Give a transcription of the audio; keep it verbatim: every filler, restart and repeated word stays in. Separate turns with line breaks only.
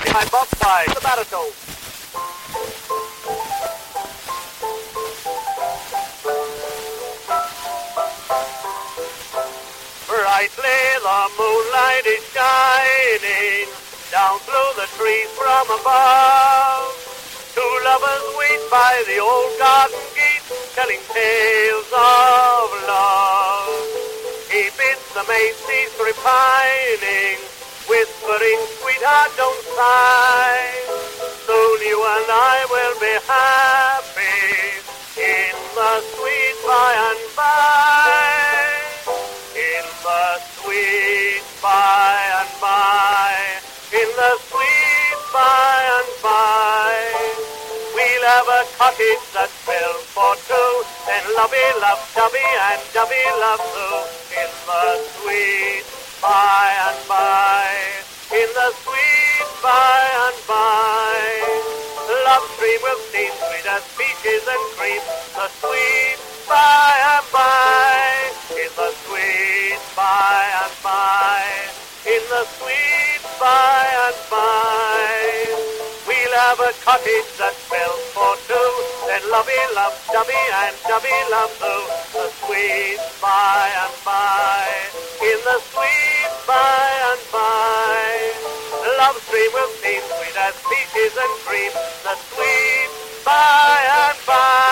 My buff by the baritone. Brightly the moonlight is shining down through the trees from above. Two lovers wait by the old garden gate, telling tales of love. He bids the maid cease repining, whispering, sweetheart, don't sigh. Soon you and I will be happy in the sweet by and by. In the sweet by and by. In the sweet by and by. We'll have a cottage that's built for two, then lovey love dubby and dubby love too. In the sweet by and by. In the sweet by and by. Love stream will seem sweet as peaches and cream. The sweet by and by. In the sweet by and by. In the sweet by and by. We'll have a cottage that's built for two, then lovey love dubby and dubby love too. The sweet by and by. In the sweet by and by. Love stream will seem sweet as peaches and cream. The sweet by and by.